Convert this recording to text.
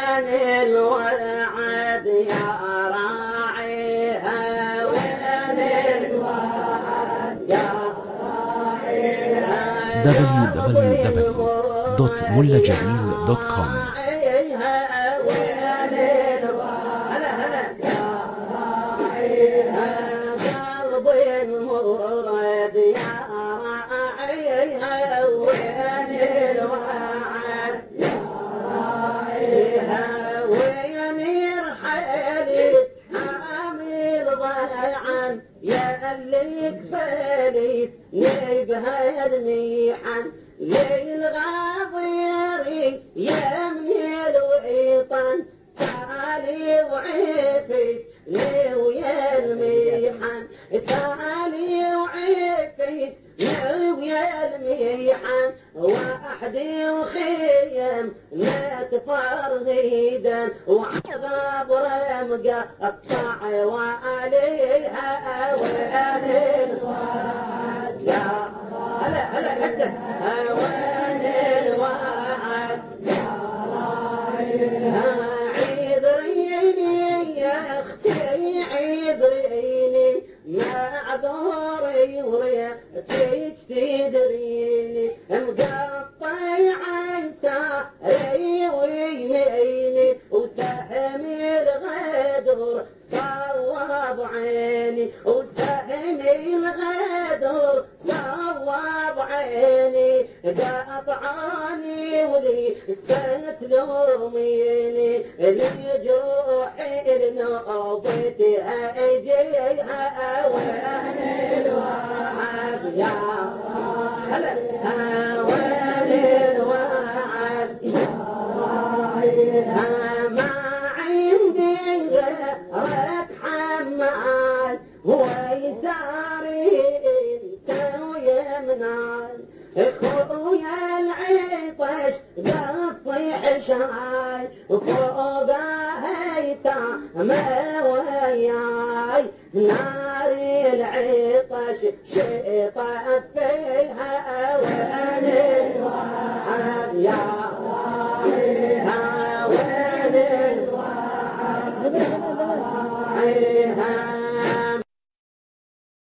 وين الوعد يا راعيها وين الوعد يا راعيها www.mullajamيل.com وين الوعد يا راعيها قلب المراد يا راعيها وين الوعد يا راعيها وين يرحلي حامل ضيعان يا اللي كفالي نبها الميحان ليل غاضيري يا من الوطن تعالي وعيفي ويا الميحان تعالي وعيفي ويا الميحان وحدي وخيم لا تفرغيدا وعذاب رمقة الطاع وعليها وين الوعد يا هلا حسن وين الوعد يا راعيها عذريني يا اختي عذريني معذوري وريتك تدريني مقطع ساري ويميني وسهم الغدر صواب عيني وسهم الغدر صواب عيني قطعاني ولي ستلوميني لجروحي لنوبتها اجيها وين الوعد يا هلا وين الوعد يا راعيها ما عندي غيرك حمال هو يساري انت ويمنال اخويا العطش قصيح شاي فوق هيتم وياي نار العطش شطف فيها وين الوعد يا راعيها وين الوعد يا راعيها